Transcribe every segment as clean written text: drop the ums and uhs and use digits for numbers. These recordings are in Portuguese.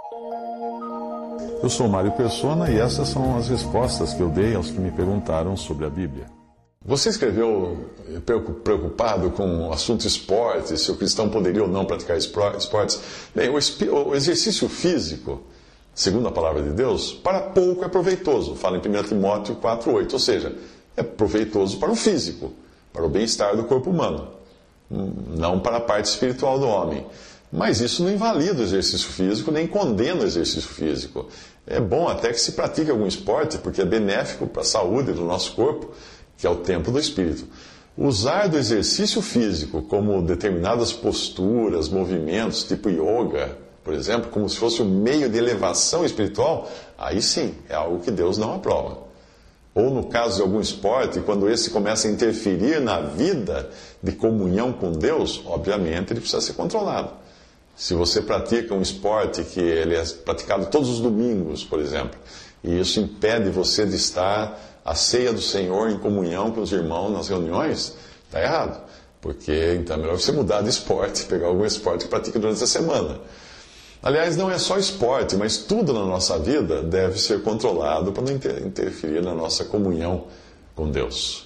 Eu sou Mário Persona e essas são as respostas que eu dei aos que me perguntaram sobre a Bíblia. Você escreveu preocupado com o assunto esporte, se o cristão poderia ou não praticar esportes. Bem, o exercício físico, segundo a palavra de Deus, para pouco é proveitoso. Fala em 1 Timóteo 4,8. Ou seja, é proveitoso para o físico, para o bem-estar do corpo humano, não para a parte espiritual do homem. Mas isso não invalida o exercício físico, nem condena o exercício físico. É bom até que se pratique algum esporte, porque é benéfico para a saúde do nosso corpo, que é o templo do Espírito. Usar do exercício físico como determinadas posturas, movimentos, tipo yoga, por exemplo, como se fosse um meio de elevação espiritual, aí sim, é algo que Deus não aprova. Ou no caso de algum esporte, quando esse começa a interferir na vida de comunhão com Deus, obviamente ele precisa ser controlado. Se você pratica um esporte que ele é praticado todos os domingos, por exemplo, e isso impede você de estar à ceia do Senhor em comunhão com os irmãos nas reuniões, está errado. Porque então é melhor você mudar de esporte, pegar algum esporte que pratique durante a semana. Aliás, não é só esporte, mas tudo na nossa vida deve ser controlado para não interferir na nossa comunhão com Deus.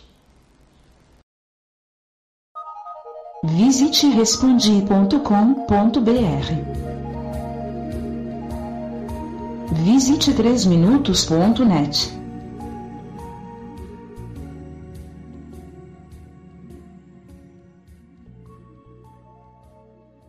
Visite respondi.com.br. Visite 3minutos.net.